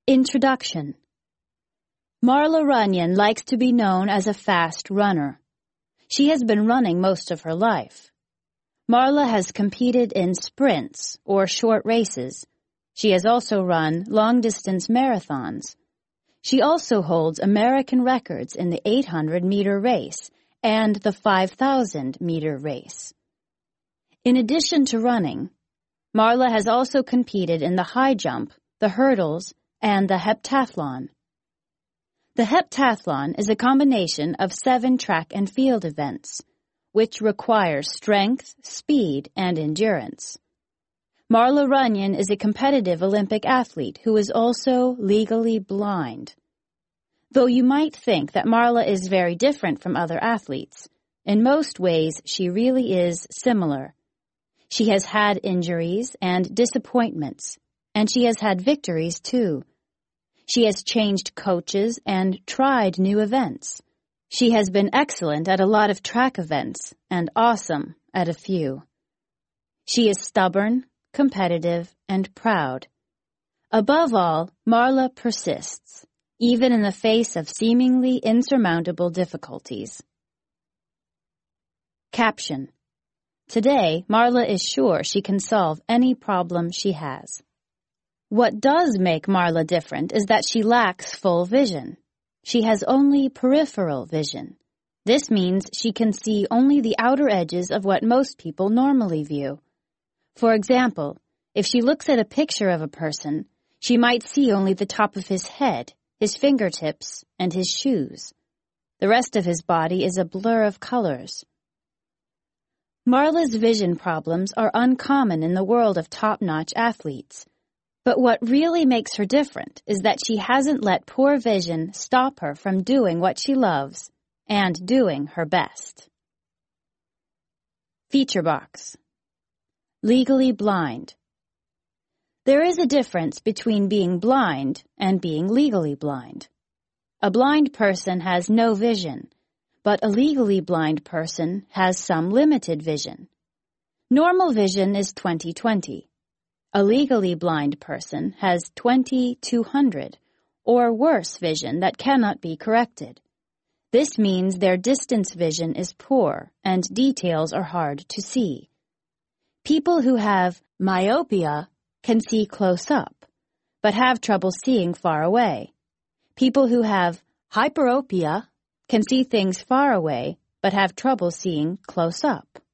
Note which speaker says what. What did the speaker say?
Speaker 1: Introduction. Marla Runyan likes to be known as a fast runner. She has been running most of her life. Marla has competed in sprints, or short races. She has also run long-distance marathons. She also holds American records in the 800-meter race and the 5,000-meter race. In addition to running, Marla has also competed in the high jump, the hurdles, and the heptathlon. The heptathlon is a combination of 7 track and field events, which requires strength, speed, and endurance. Marla Runyan is a competitive Olympic athlete who is also legally blind. Though you might think that Marla is very different from other athletes, in most ways she really is similar. She has had injuries and disappointments, and she has had victories too. She has changed coaches and tried new events. She has been excellent at a lot of track events and awesome at a few. She is stubborn, competitive, and proud. Above all, Marla persists, even in the face of seemingly insurmountable difficulties. Caption. Today, Marla is sure she can solve any problem she has. What does make Marla different is that she lacks full vision. She has only peripheral vision. This means she can see only the outer edges of what most people normally view. For example, if she looks at a picture of a person, she might see only the top of his head, his fingertips, and his shoes. The rest of his body is a blur of colors. Marla's vision problems are uncommon in the world of top-notch athletes. But what really makes her different is that she hasn't let poor vision stop her from doing what she loves and doing her best. Feature box. Legally blind. There is a difference between being blind and being legally blind. A blind person has no vision, but a legally blind person has some limited vision. Normal vision is 20/20. A legally blind person has 20/200, or worse vision that cannot be corrected. This means their distance vision is poor and details are hard to see. People who have myopia can see close up, but have trouble seeing far away. People who have hyperopia can see things far away, but have trouble seeing close up.